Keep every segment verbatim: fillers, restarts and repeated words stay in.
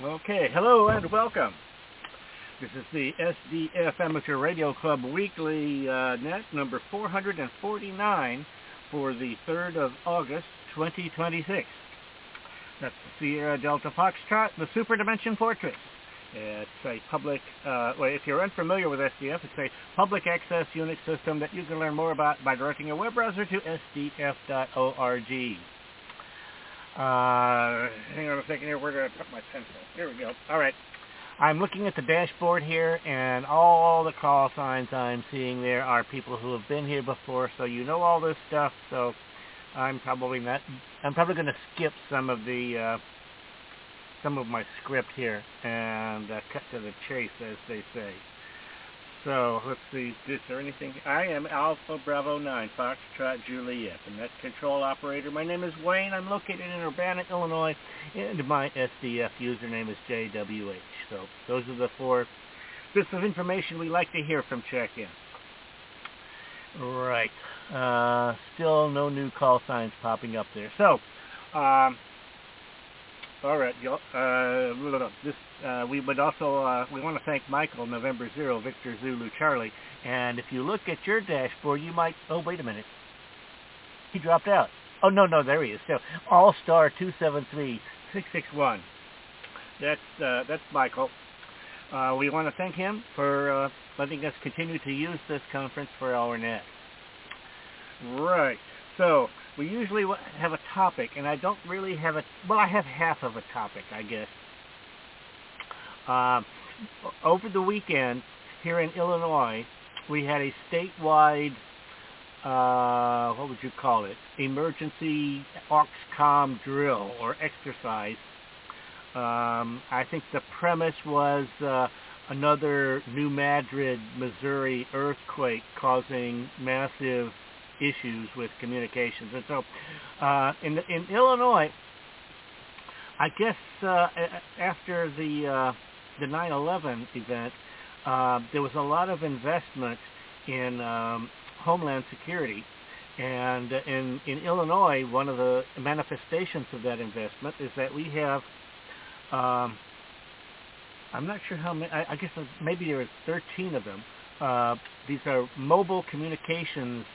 Okay, hello and welcome. This is the S D F Amateur Radio Club Weekly uh, Net number four hundred forty-nine for the third of August, twenty twenty-six. That's the Sierra Delta Foxtrot, the Super Dimension Fortress. It's a public, uh, well, if you're unfamiliar with S D F, it's a public access Unix system that you can learn more about by directing a web browser to S D F dot org. Uh, hang on a second here, where did I put my pencil? Here we go. All right. I'm looking at the dashboard here, and all the call signs I'm seeing there are people who have been here before, so you know all this stuff, so I'm probably not, I'm probably going to skip some of the, uh, some of my script here and uh, cut to the chase, as they say. So, let's see, is there anything? I am Alpha Bravo nine, Foxtrot Juliet, and that's control operator. My name is Wayne. I'm located in Urbana, Illinois, and my S D F username is J W H. So, those are the four bits of information we like to hear from check-in. Right. Uh, still no new call signs popping up there. So, um... all right, uh, this, uh, we would also, uh, we want to thank Michael, November zero, Victor Zulu Charlie, and if you look at your dashboard, you might, oh, wait a minute, he dropped out. Oh, no, no, there he is. So, All-Star two seven three six six one. That's, uh, that's Michael. Uh, we want to thank him for uh, letting us continue to use this conference for our net. Right, so, we usually have a topic, and I don't really have a, well, I have half of a topic, I guess. Uh, over the weekend, here in Illinois, we had a statewide, uh, what would you call it, emergency Oxcom drill or exercise. Um, I think the premise was uh, another New Madrid, Missouri earthquake causing massive issues with communications. And so uh, in, in Illinois, I guess uh, after the uh, the nine eleven event, uh, there was a lot of investment in um, homeland security. And in, in Illinois, one of the manifestations of that investment is that we have, um, I'm not sure how many, I, I guess maybe there are thirteen of them. Uh, these are mobile communications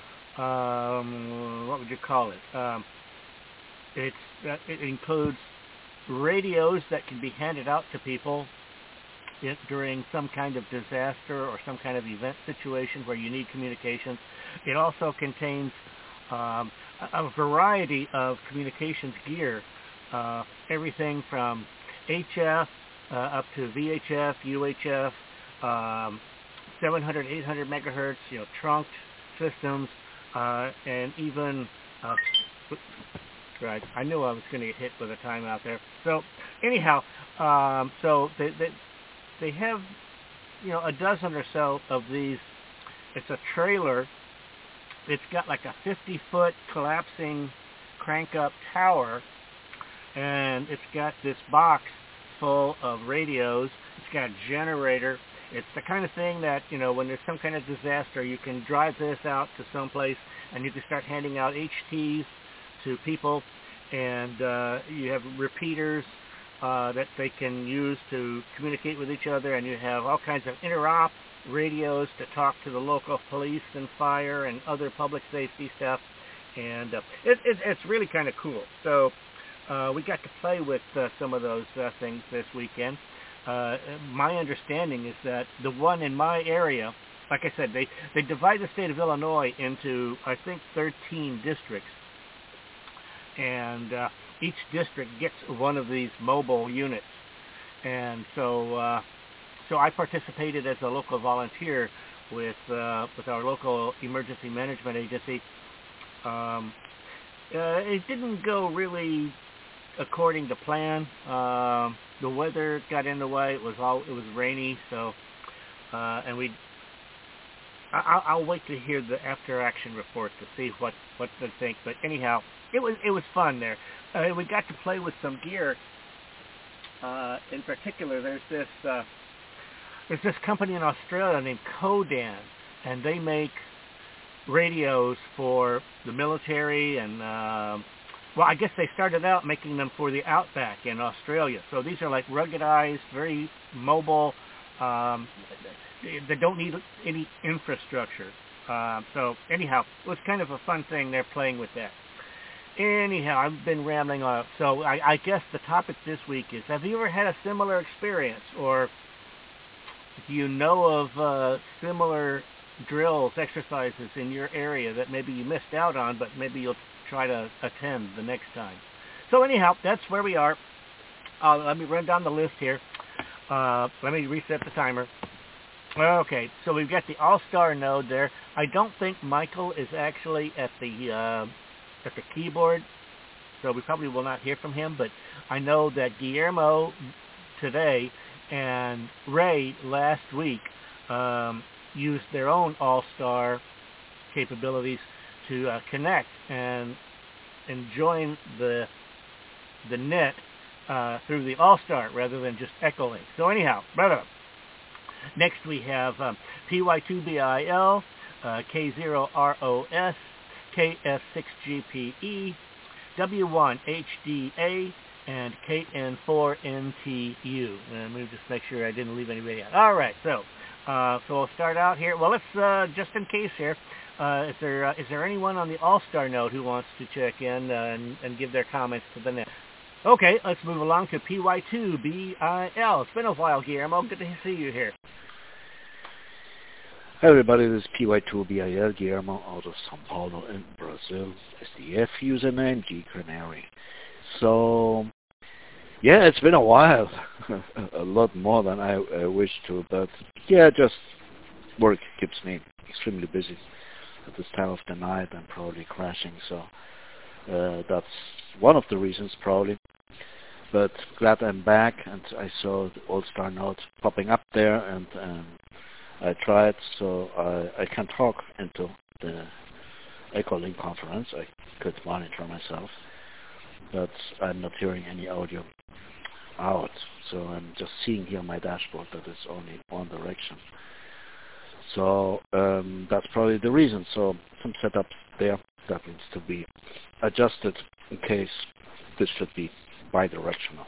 Um, what would you call it? Um, it's uh, it includes radios that can be handed out to people it, during some kind of disaster or some kind of event situation where you need communications. It also contains um, a, a variety of communications gear, uh, everything from H F uh, up to V H F, U H F, um, seven hundred, eight hundred megahertz, you know, trunked systems. Uh, and even, uh, right, I knew I was going to get hit with a timeout there. So, anyhow, um, so they, they, they have, you know, a dozen or so of these. It's a trailer. It's got like a fifty-foot collapsing crank-up tower, and it's got this box full of radios. It's got a generator. It's the kind of thing that, you know, when there's some kind of disaster, you can drive this out to someplace and you can start handing out H Ts to people, and uh, you have repeaters uh, that they can use to communicate with each other, and you have all kinds of interop radios to talk to the local police and fire and other public safety stuff, and uh, it, it, it's really kind of cool. So uh, we got to play with uh, some of those uh, things this weekend. Uh, my understanding is that the one in my area, like I said, they, they divide the state of Illinois into, I think, thirteen districts. And uh, each district gets one of these mobile units. And so uh, so I participated as a local volunteer with, uh, with our local emergency management agency. Um, uh, it didn't go really according to plan. Um, the weather got in the way. It was all it was rainy, so uh, and we. I'll, I'll wait to hear the after action report to see what what they think. But anyhow, it was it was fun there. Uh, we got to play with some gear. Uh, in particular, there's this uh, there's this company in Australia named Codan, and they make radios for the military and uh, well, I guess they started out making them for the outback in Australia. So these are like ruggedized, very mobile. Um, they, they don't need any infrastructure. Uh, so anyhow, it was kind of a fun thing. They're playing with that. Anyhow, I've been rambling on. So I, I guess the topic this week is, have you ever had a similar experience, or do you know of uh, similar drills, exercises in your area that maybe you missed out on, but maybe you'll try to attend the next time? So anyhow, that's where we are. Uh, let me run down the list here. Uh, let me reset the timer. Okay, so we've got the All-Star node there. I don't think Michael is actually at the uh, at the keyboard, so we probably will not hear from him, but I know that Guillermo today and Ray last week um, used their own All-Star capabilities to uh, connect and and join the the net uh, through the All-Star rather than just echoing. So anyhow, brother. Next we have um, P Y two B I L, uh, K zero R O S, K S six G P E, W one H D A, and K N four N T U. And let me just make sure I didn't leave anybody out. All right, so uh, so we'll start out here. Well, let's uh, just in case here. Uh, is there uh, is there anyone on the All-Star node who wants to check in uh, and, and give their comments to the net? Okay, let's move along to P Y two B I L. It's been a while, Guillermo. Good to see you here. Hi everybody, this is P Y two B I L, Guillermo out of Sao Paulo in Brazil. S D F username, G Canary. So, yeah, it's been a while. A lot more than I, I wish to, but yeah, just work keeps me extremely busy at this time of the night. I'm probably crashing, so uh, that's one of the reasons probably. But glad I'm back, and I saw the All-Star node popping up there, and um, I tried, so I, I can talk into the EchoLink conference. I could monitor myself, but I'm not hearing any audio out, so I'm just seeing here on my dashboard that it's only one direction. So um, that's probably the reason. So some setup there that needs to be adjusted in case this should be bidirectional.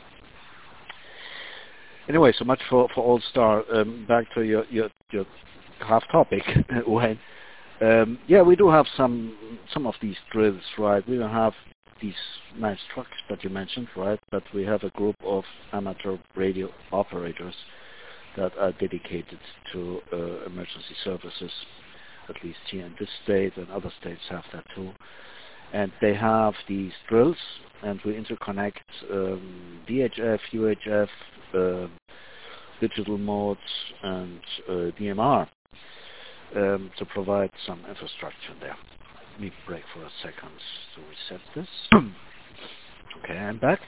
Anyway, so much for, for All-Star. Um, back to your, your, your half topic, Wayne. Um, yeah, we do have some some of these drills, right? We don't have these nice trucks that you mentioned, right? But we have a group of amateur radio operators that are dedicated to uh, emergency services, at least here in this state, and other states have that too. And they have these drills, and we interconnect um, D H F, U H F, uh, digital modes, and uh, D M R um, to provide some infrastructure there. Let me break for a second to reset this. Okay, I'm back.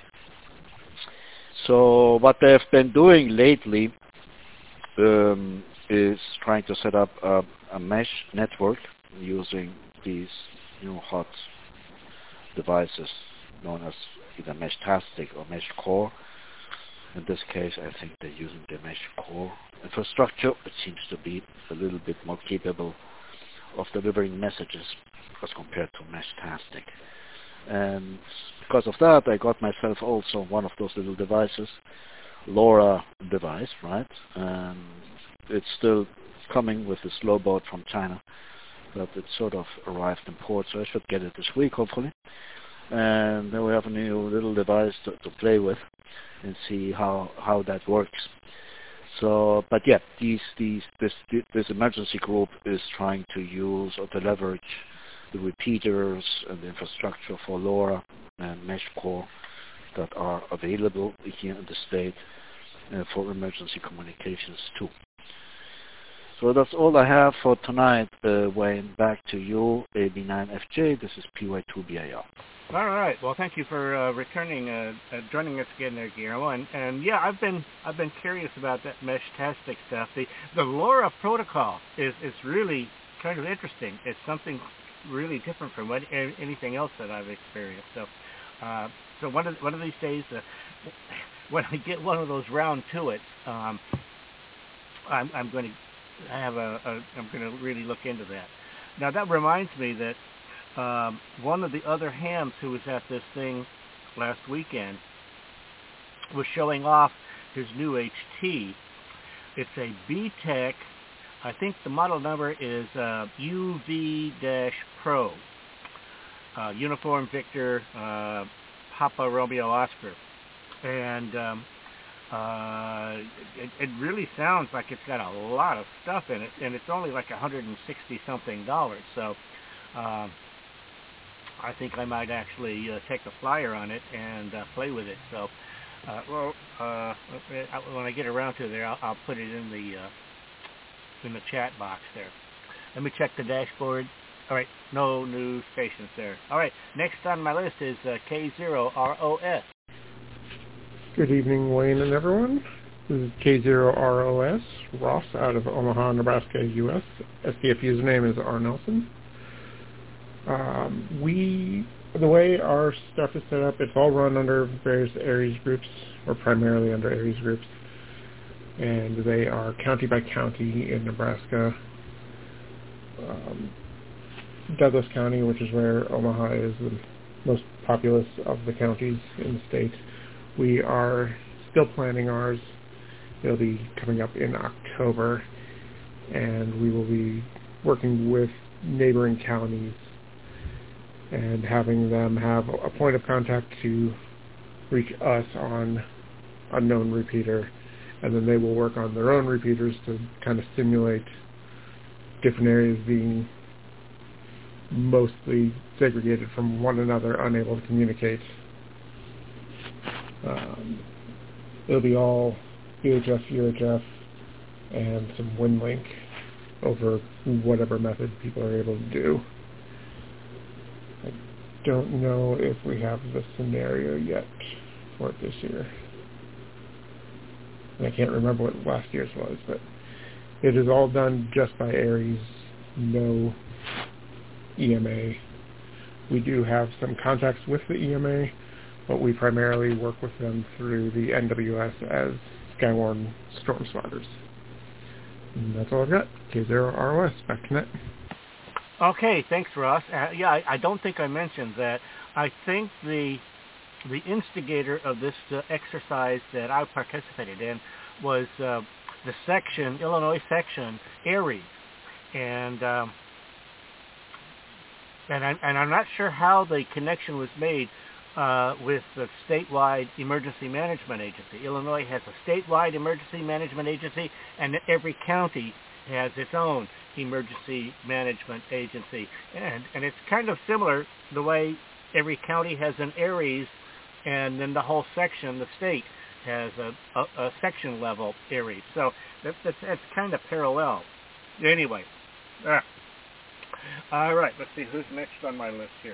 So what they've been doing lately um, is trying to set up a, a mesh network using these new hot devices known as either Meshtastic or MeshCore. In this case, I think they're using the MeshCore infrastructure, which seems to be a little bit more capable of delivering messages as compared to Meshtastic. And because of that, I got myself also one of those little devices, LoRa device, right? And it's still coming with the slow boat from China, but it sort of arrived in port, so I should get it this week, hopefully. And then we have a new little device to, to play with and see how how that works. So, but yeah, these these this this emergency group is trying to use or to leverage the repeaters and the infrastructure for LoRa and MeshCore that are available here in the state uh, for emergency communications too. So that's all I have for tonight. Uh, Wayne, back to you, A B nine F J. This is P Y two B I L. All right. Well, thank you for uh, returning, uh, uh, joining us again there, Guillermo. And, and yeah, I've been I've been curious about that Meshtastic stuff. The the LoRa protocol is is really kind of interesting. It's something really different from what, anything else that I've experienced. So, uh, so one of one of these days, uh, when I get one of those round to it, um, I'm I'm going to I have a, a I'm going to really look into that. Now that reminds me that um, one of the other hams who was at this thing last weekend was showing off his new H T. It's a B TEC. I think the model number is uh, U V-Pro. Uh, Uniform Victor uh, Papa Romeo Oscar. And um, uh, it, it really sounds like it's got a lot of stuff in it, and it's only like one hundred sixty something dollars. So uh, I think I might actually uh, take a flyer on it and uh, play with it. So uh, well, uh, when I get around to there, I'll, I'll put it in the uh, in the chat box there. Let me check the dashboard. All right, no new stations there. All right, next on my list is uh, K zero R O S. Good evening, Wayne and everyone. This is K zero R O S, Ross out of Omaha, Nebraska, U S. S D F username is R Nelson. Um, we, the way our stuff is set up, it's all run under various Aries groups, or primarily under Aries groups, and they are county by county in Nebraska. Um, Douglas County, which is where Omaha is the most populous of the counties in the state. We are still planning ours. It'll be coming up in October, and we will be working with neighboring counties and having them have a point of contact to reach us on a known repeater, and then they will work on their own repeaters to kind of simulate different areas being mostly segregated from one another, unable to communicate. Um, it'll be all U H F, U H F, and some WinLink over whatever method people are able to do. I don't know if we have the scenario yet for it this year. And I can't remember what last year's was, but it is all done just by Aries, no E M A. We do have some contacts with the E M A, but we primarily work with them through the N W S as Skywarn Storm Spotters. And that's all I've got. K zero R O S, back to net. Okay, thanks, Ross. Uh, yeah, I, I don't think I mentioned that. I think the the instigator of this uh, exercise that I participated in was uh, the section, Illinois section, Aries. And um, And, I, and I'm not sure how the connection was made uh, with the statewide emergency management agency. Illinois has a statewide emergency management agency, and every county has its own emergency management agency. And, and it's kind of similar the way every county has an Aries, and then the whole section, the state, has a, a, a section level Aries. So that's, that's, that's kind of parallel. Anyway. Ah. All right, let's see who's next on my list here.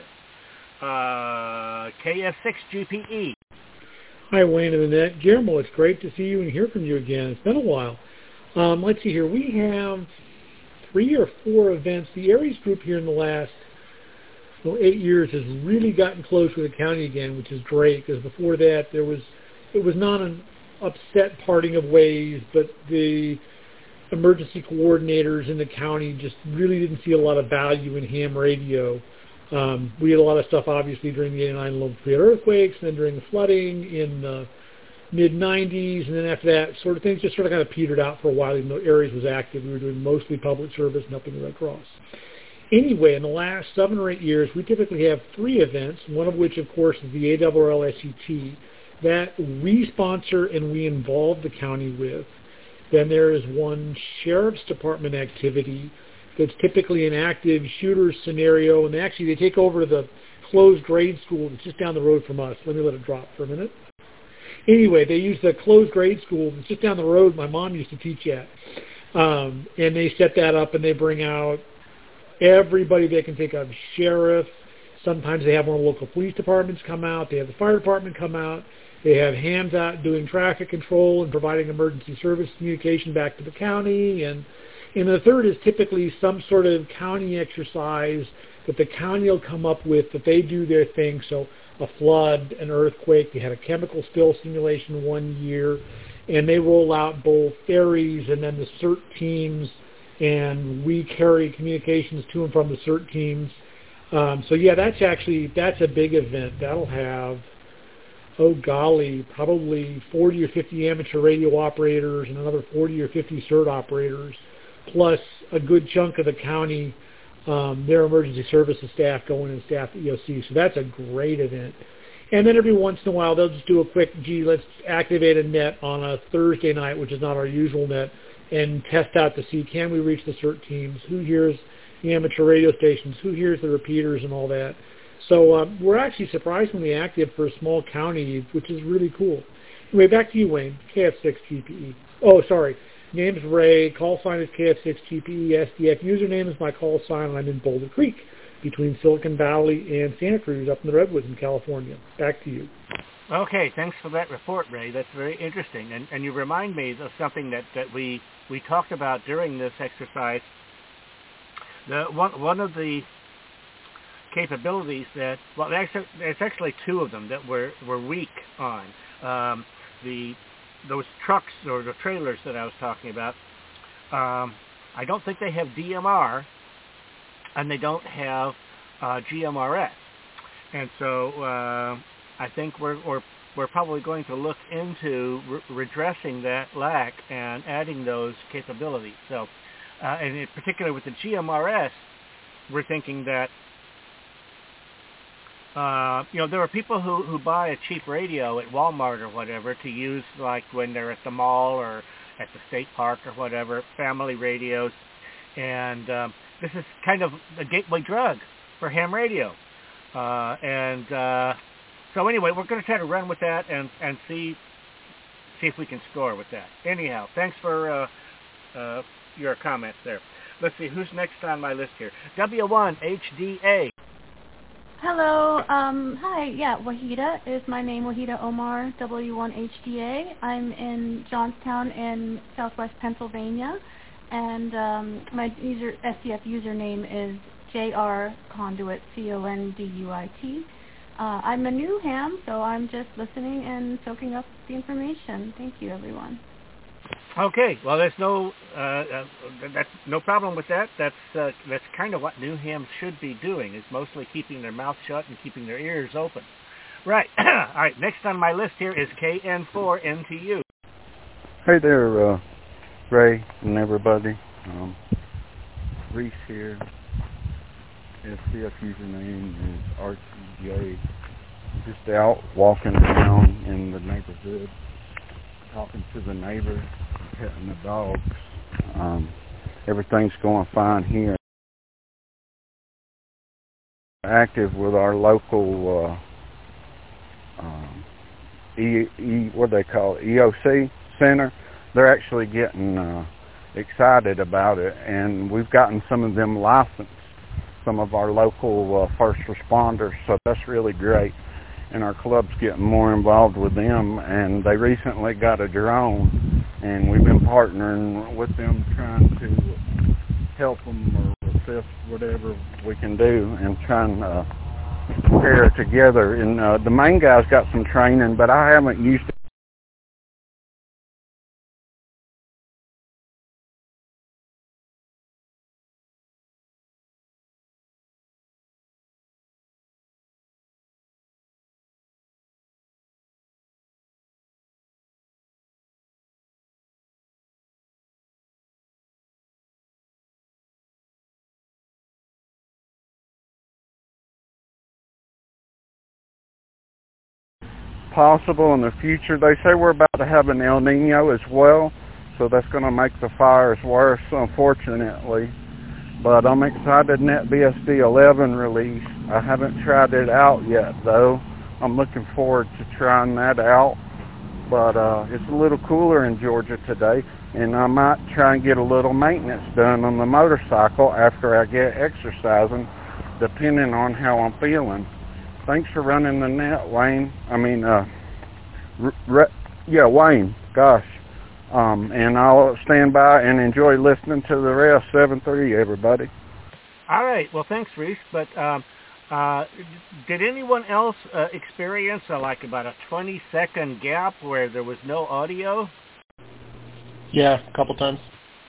Uh, K F six G P E. Hi, Wayne and Annette. Guillermo, it's great to see you and hear from you again. It's been a while. Um, let's see here. We have three or four events. The Aries group here in the last well, eight years has really gotten close with the county again, which is great, because before that there was it was not an upset parting of ways, but the emergency coordinators in the county just really didn't see a lot of value in ham radio. Um, we had a lot of stuff, obviously, during the eighty-nine Lone Tree earthquakes, and then during the flooding in the mid nineties, and then after that, sort of things just sort of kind of petered out for a while, even though Aries was active. We were doing mostly public service, nothing Red Cross. Anyway, in the last seven or eight years, we typically have three events, one of which, of course, is the A R R L S E T, that we sponsor and we involve the county with. Then there is one sheriff's department activity that's typically an active shooter scenario, and they actually they take over the closed grade school that's just down the road from us. Let me let it drop for a minute. Anyway, they use the closed grade school that's just down the road my mom used to teach at, um, and they set that up, and they bring out everybody they can think of, sheriff. Sometimes they have one of the local police departments come out. They have the fire department come out. They have hams out doing traffic control and providing emergency service communication back to the county. And, and the third is typically some sort of county exercise that the county will come up with that they do their thing. So a flood, an earthquake. They had a chemical spill simulation one year. And they roll out both Aries and then the CERT teams. And we carry communications to and from the CERT teams. Um, so yeah, that's actually that's a big event. That'll have, oh golly, probably forty or fifty amateur radio operators and another forty or fifty cert operators, plus a good chunk of the county, um, their emergency services staff going and staff at E O C. So that's a great event. And then every once in a while, they'll just do a quick, gee, let's activate a net on a Thursday night, which is not our usual net, and test out to see, can we reach the cert teams? Who hears the amateur radio stations? Who hears the repeaters and all that? So um, we're actually surprisingly active for a small county, which is really cool. Anyway, back to you, Wayne, K F six G P E. Oh, sorry. Name's Ray. Call sign is K F six G P E S D F. Username is my call sign, and I'm in Boulder Creek, between Silicon Valley and Santa Cruz up in the Redwoods in California. Back to you. Okay, thanks for that report, Ray. That's very interesting. And, and you remind me of something that, that we, we talked about during this exercise. The, one, one of the capabilities that, well, actually, there's actually two of them that we're, we're weak on. Um, the those trucks or the trailers that I was talking about, um, I don't think they have D M R, and they don't have uh, G M R S. And so uh, I think we're, we're we're probably going to look into re- redressing that lack and adding those capabilities. So, uh, and in particular with the G M R S, we're thinking that uh, you know there are people who, who buy a cheap radio at Walmart or whatever to use like when they're at the mall or at the state park or whatever, family radios, and um, this is kind of a gateway drug for ham radio. Uh, and uh, so anyway, we're going to try to run with that and, and see see if we can score with that. Anyhow, thanks for uh, uh, your comments there. Let's see, who's next on my list here? W one H D A. Hello. Um, hi. Yeah, Wahida is my name. Wahida Omar, W one H D A. I'm in Johnstown in southwest Pennsylvania. And um, my user S D F username is J R Conduit, C O N D U I T. Uh, I'm a new ham, so I'm just listening and soaking up the information. Thank you, everyone. Okay, well, there's no uh, uh, that's no problem with that. That's uh, that's kind of what new hams should be doing, is mostly keeping their mouth shut and keeping their ears open. Right. All right. Next on my list here is K N four N T U. Hey there, uh, Ray and everybody. Um, Reese here. S D F username is R T J. Just out walking around in the neighborhood, talking to the neighbors, petting the dogs. Um, everything's going fine here. Active with our local uh, um, E, e what do they call it, E O C center. They're actually getting uh, excited about it, and we've gotten some of them licensed, some of our local uh, first responders, so that's really great. And our club's getting more involved with them, and they recently got a drone, and we've been partnering with them, trying to help them or assist whatever we can do and trying to uh, pair it together. And uh, the main guy's got some training, but I haven't used it. Possible in the future. They say we're about to have an El Nino as well, so that's going to make the fires worse, unfortunately. But I'm excited Net B S D eleven release. I haven't tried it out yet, though. I'm looking forward to trying that out. But uh, it's a little cooler in Georgia today, and I might try and get a little maintenance done on the motorcycle after I get exercising, depending on how I'm feeling. Thanks for running the net, Wayne. I mean, uh, re- yeah, Wayne, gosh. Um, and I'll stand by and enjoy listening to the rest. seven three, everybody. All right. Well, thanks, Reese. But um, uh, did anyone else uh, experience uh, like about a twenty-second gap where there was no audio? Yeah, a couple times.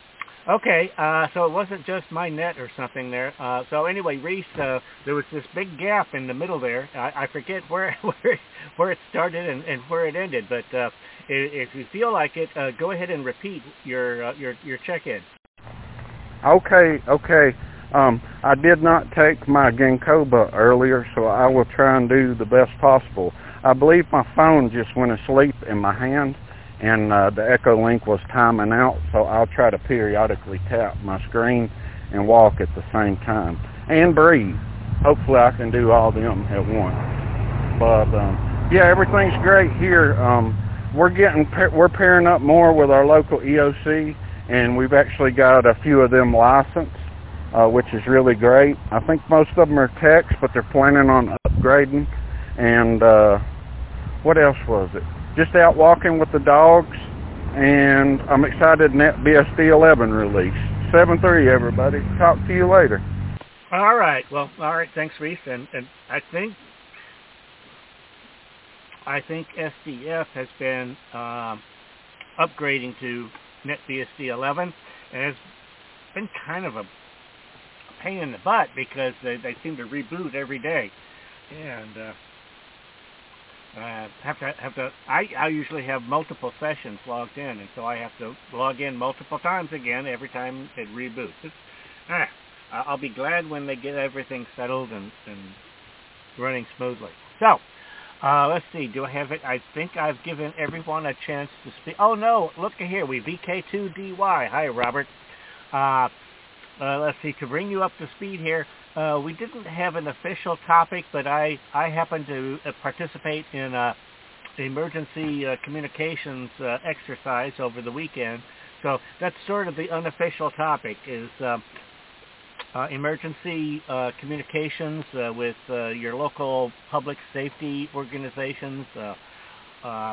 Okay, uh, so it wasn't just my net or something there. Uh, so anyway, Reese, uh, there was this big gap in the middle there. I, I forget where where where it started and, and where it ended, but uh, if, if you feel like it, uh, go ahead and repeat your uh, your your check-in. Okay, okay. Um, I did not take my Ginkgo earlier, so I will try and do the best possible. I believe my phone just went asleep in my hand, and uh, the Echolink was timing out, so I'll try to periodically tap my screen and walk at the same time. And breathe. Hopefully I can do all of them at once. But, um, yeah, everything's great here. Um, we're getting, we're pairing up more with our local E O C, and we've actually got a few of them licensed, uh, which is really great. I think most of them are techs, but they're planning on upgrading. And uh, what else was it? Just out walking with the dogs, and I'm excited Net B S D eleven release. seven three, everybody. Talk to you later. All right. Well, all right. Thanks, Reese. And, and I think I think S D F has been um, upgrading to Net B S D eleven, and it's been kind of a pain in the butt because they, they seem to reboot every day, and uh, uh, have to have to. I, I usually have multiple sessions logged in, and so I have to log in multiple times again every time it reboots. It's, ah, I'll be glad when they get everything settled and, and running smoothly. So. Uh, let's see, do I have it? I think I've given everyone a chance to speak. Oh, no, look here. We V K two D Y. Hi, Robert. Uh, uh, let's see, to bring you up to speed here, uh, we didn't have an official topic, but I, I happened to uh, participate in a emergency uh, communications uh, exercise over the weekend. So that's sort of the unofficial topic is... Uh, Uh, emergency uh, communications uh, with uh, your local public safety organizations. Uh, uh, uh,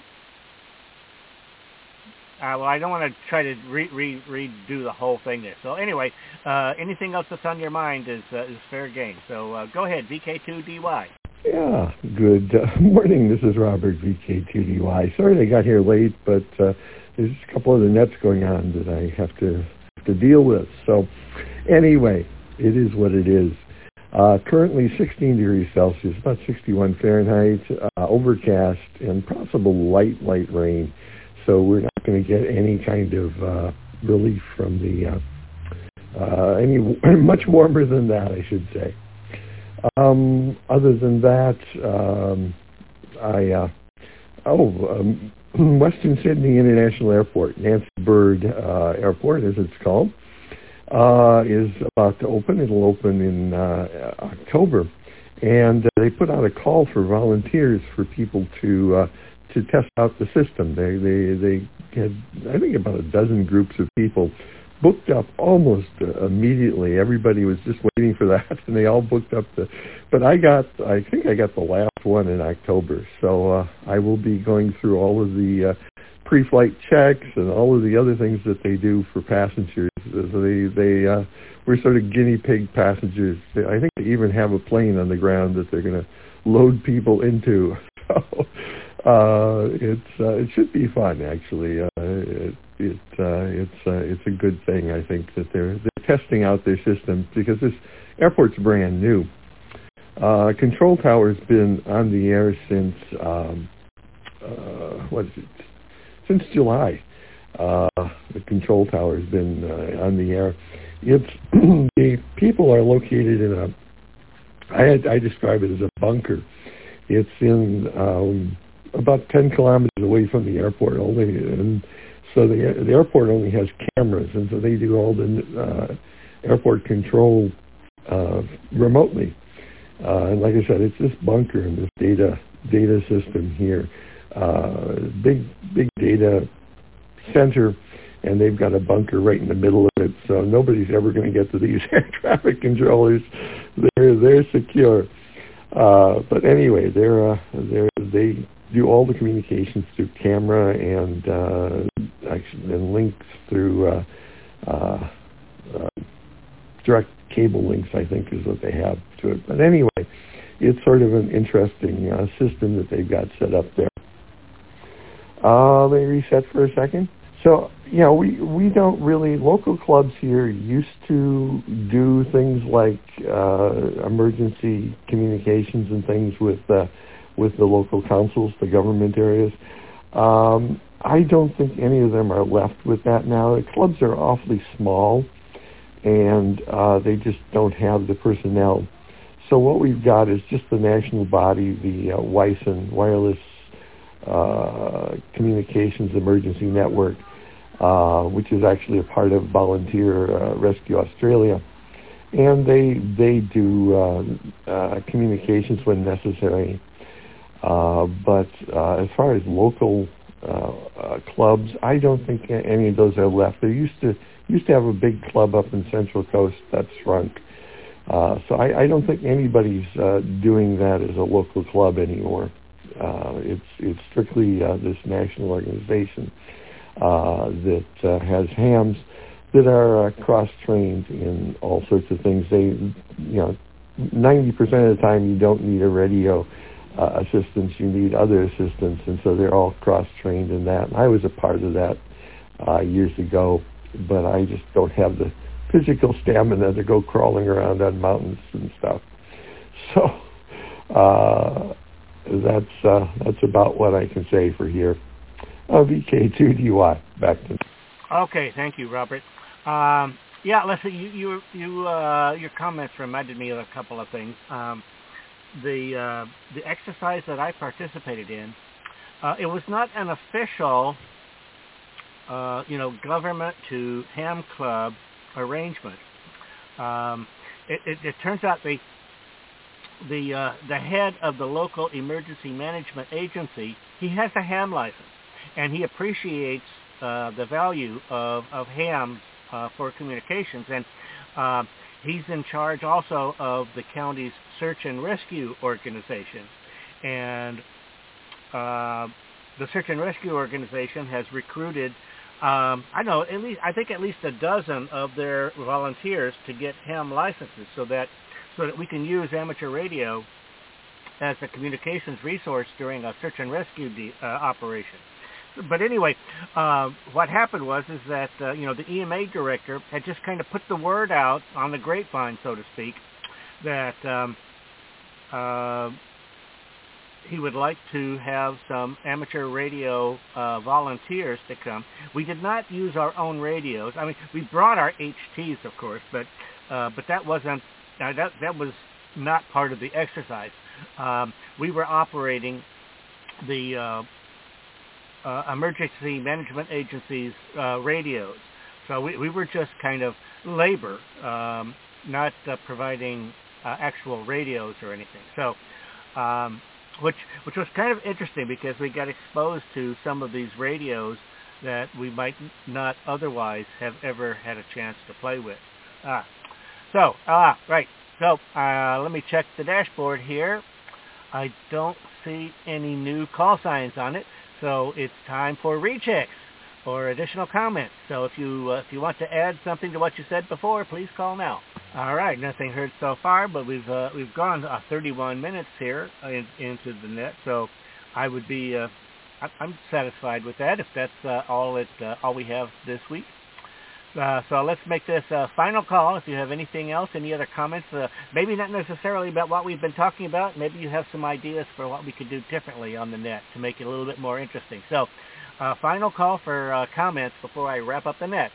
well, I don't want to try to re- re- redo the whole thing there. So anyway, uh, anything else that's on your mind is uh, is fair game. So uh, go ahead, V K two D Y. Yeah, good uh, morning. This is Robert, V K two D Y. Sorry I got here late, but uh, there's a couple other nets going on that I have to have to deal with. So. Anyway, it is what it is. Uh, currently sixteen degrees Celsius, about sixty-one Fahrenheit, uh, overcast, and possible light, light rain. So we're not going to get any kind of uh, relief from the, uh, uh, any much warmer than that, I should say. Um, other than that, um, I, uh, oh, um, Western Sydney International Airport, Nancy Bird uh, Airport, as it's called. Uh, is about to open. It'll open in uh, October, and uh, they put out a call for volunteers for people to uh, to test out the system. They they they had I think about a dozen groups of people booked up almost uh, immediately. Everybody was just waiting for that, and they all booked up. The, but I got I think I got the last one in October, so uh, I will be going through all of the uh, pre-flight checks and all of the other things that they do for passengers. So they they uh, we're sort of guinea pig passengers. I think they even have a plane on the ground that they're going to load people into. So uh, it's uh, it should be fun actually. Uh, it it uh, it's uh, it's a good thing I think that they're they're testing out their system because this airport's brand new. Uh, control tower's been on the air since um, uh, what is it? Since July. Uh, the control tower has been uh, on the air. It's the people are located in a. I had, I describe it as a bunker. It's in um, about ten kilometers away from the airport only, and so the the airport only has cameras, and so they do all the uh, airport control uh, remotely. Uh, and like I said, it's this bunker and this data data system here. Uh, big big data center, and they've got a bunker right in the middle of it, so nobody's ever going to get to these air traffic controllers. They're they're secure. Uh, but anyway, they're uh, they're they do all the communications through camera and uh, actually and links through uh, uh, uh, direct cable links. I think is what they have to it. But anyway, it's sort of an interesting uh, system that they've got set up there. Uh, let me reset for a second. So, you know, we, we don't really, local clubs here used to do things like uh, emergency communications and things with uh, with the local councils, the government areas. Um, I don't think any of them are left with that now. The clubs are awfully small, and uh, they just don't have the personnel. So what we've got is just the national body, the uh, WISN, Wireless uh, Communications Emergency Network, uh, which is actually a part of Volunteer uh, Rescue Australia. And they they do uh, uh, communications when necessary. Uh, but uh, as far as local uh, uh, clubs, I don't think any of those are left. They used to used to have a big club up in Central Coast that shrunk. Uh, so I, I don't think anybody's uh, doing that as a local club anymore. Uh, it's it's strictly uh, this national organization uh, that uh, has hams that are uh, cross-trained in all sorts of things. They, you know, ninety percent of the time you don't need a radio uh, assistance, you need other assistance, and so they're all cross-trained in that. And I was a part of that uh, years ago, but I just don't have the physical stamina to go crawling around on mountains and stuff. So uh, that's uh, that's about what I can say for here. Uh, V K two D Y, back to. Okay, thank you, Robert. Um, yeah, listen, you, you, you, uh, your comments reminded me of a couple of things. Um, the uh, the exercise that I participated in, uh, it was not an official, uh, you know, government to ham club arrangement. Um, it, it, it turns out the the uh, the head of the local emergency management agency, he has a ham license, and he appreciates uh, the value of of hams uh, for communications, and uh, he's in charge also of the county's search and rescue organization, and uh, the search and rescue organization has recruited Um, I know at least I think at least a dozen of their volunteers to get ham licenses, so that so that we can use amateur radio as a communications resource during a search and rescue de- uh, operation. But anyway, uh, what happened was is that uh, you know the E M A director had just kind of put the word out on the grapevine, so to speak, that um, uh, he would like to have some amateur radio uh, volunteers to come. We did not use our own radios. I mean, we brought our H Ts, of course, but uh, but that wasn't uh, that that was not part of the exercise. Um, we were operating the uh, uh, emergency management agency's uh, radios, so we, we were just kind of labor, um, not uh, providing uh, actual radios or anything. So. Um, Which which was kind of interesting because we got exposed to some of these radios that we might not otherwise have ever had a chance to play with. Ah, so ah right. So uh, let me check the dashboard here. I don't see any new call signs on it, so it's time for rechecks or additional comments. So if you uh, if you want to add something to what you said before, please call now. All right, nothing heard so far, but we've uh, we've gone uh, thirty-one minutes here in, into the net, so I would be uh, I'm satisfied with that if that's uh, all it uh, all we have this week. Uh, so let's make this a final call. If you have anything else, any other comments, uh, maybe not necessarily about what we've been talking about, maybe you have some ideas for what we could do differently on the net to make it a little bit more interesting. So, uh, final call for uh, comments before I wrap up the net.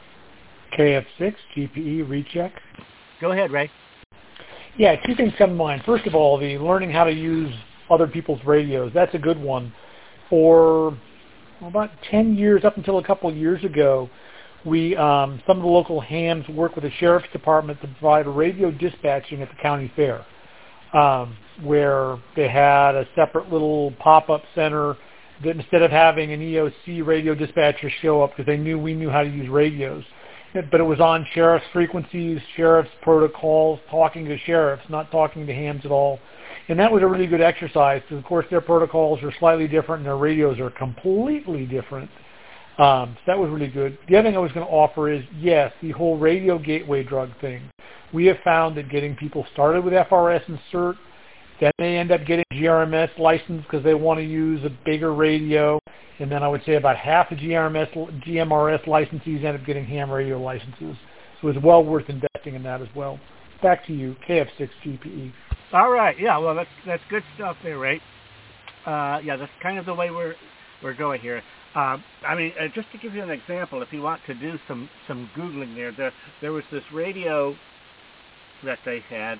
K F six G P E recheck. Go ahead, Ray. Yeah, two things come to mind. First of all, the learning how to use other people's radios. That's a good one. For well, about ten years, up until a couple of years ago, we um, some of the local hams work with the sheriff's department to provide radio dispatching at the county fair, um, where they had a separate little pop-up center that instead of having an E O C radio dispatcher show up because they knew we knew how to use radios, but it was on sheriff's frequencies, sheriff's protocols, talking to sheriffs, not talking to hams at all. And that was a really good exercise because, of course, their protocols are slightly different and their radios are completely different. Um, so that was really good. The other thing I was going to offer is, yes, the whole radio gateway drug thing. We have found that getting people started with F R S and CERT Then they end up getting G R M S license because they want to use a bigger radio. And then I would say about half the G R M S, G M R S licensees end up getting ham radio licenses. So it's well worth investing in that as well. Back to you, K F six G P E. All right. Yeah. Well, that's that's good stuff there, Ray. Uh, yeah, that's kind of the way we're we're going here. Uh, I mean, uh, just to give you an example, if you want to do some some googling there, there there was this radio that they had.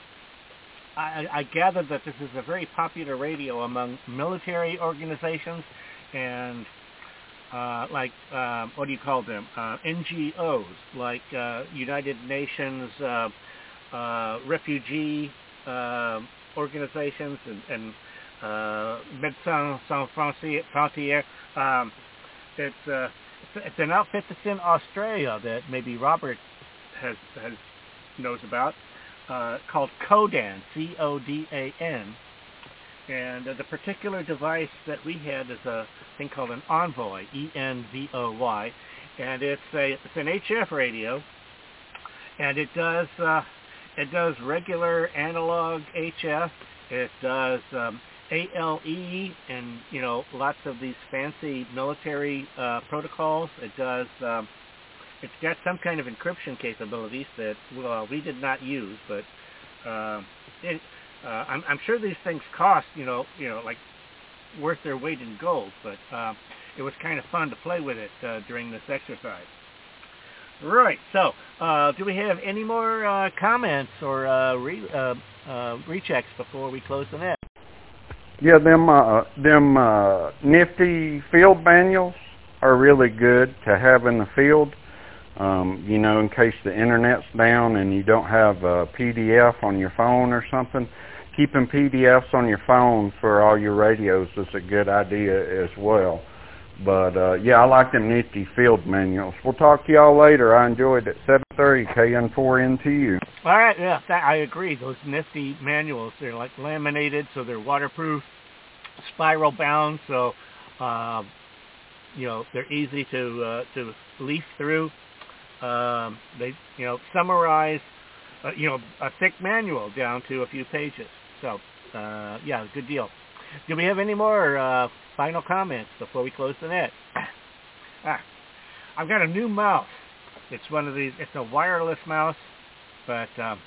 I, I gathered that this is a very popular radio among military organizations and uh, like, uh, what do you call them, uh, N G Os, like uh, United Nations uh, uh, refugee uh, organizations and, and uh, Médecins Sans Frontières. Um, it's, uh, it's, it's an outfit that's in Australia that maybe Robert has, has knows about. Uh, called CODAN, C O D A N, and uh, the particular device that we had is a thing called an Envoy, E N V O Y, and it's a it's an H F radio, and it does uh, it does regular analog H F, it does um, A L E, and you know lots of these fancy military uh, protocols. It does. Um, It's got some kind of encryption capabilities that well we did not use, but uh, it, uh, I'm, I'm sure these things cost you know you know like worth their weight in gold. But uh, it was kind of fun to play with it uh, during this exercise. Right. So, uh, do we have any more uh, comments or uh, re, uh, uh, rechecks before we close the net? Yeah, them uh, them uh, nifty field manuals are really good to have in the field. Um, you know, in case the internet's down and you don't have a P D F on your phone or something, keeping P D Fs on your phone for all your radios is a good idea as well. But, uh, yeah, I like them nifty field manuals. We'll talk to y'all later. I enjoyed it. seven thirty K N four N T U. All right, yeah, that, I agree. Those nifty manuals, they're like laminated, so they're waterproof, spiral bound, so, uh, you know, they're easy to, uh, to leaf through. Um, they, you know, summarize, uh, you know, a thick manual down to a few pages. So, uh, yeah, good deal. Do we have any more uh, final comments before we close the net? ah, I've got a new mouse. It's one of these. It's a wireless mouse, but um,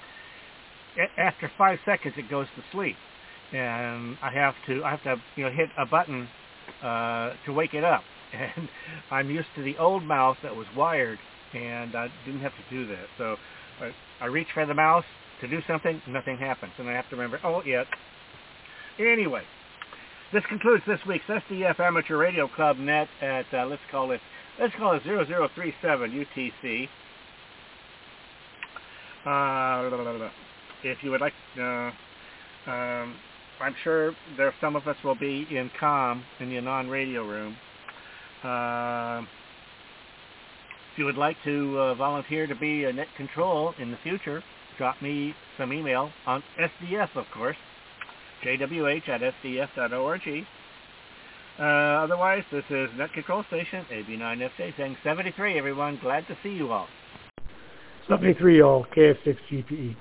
after five seconds it goes to sleep, and I have to, I have to, you know, hit a button uh, to wake it up. And I'm used to the old mouse that was wired, and I didn't have to do that. So I, I reach for the mouse to do something, nothing happens, and I have to remember, oh, yeah. Anyway, this concludes this week's S D F Amateur Radio Club Net at, uh, let's call it, let's call it zero zero three seven U T C. Uh, if you would like, uh, um, I'm sure there some of us will be in COM, in the non-radio room. Uh, if you would like to uh, volunteer to be a net control in the future, drop me some email on S D F, of course, J W H at S D F dot org. Uh, otherwise, this is Net Control Station, A B nine F J, saying seventy-three, everyone. Glad to see you all. seventy-three, y'all. K F six G P E.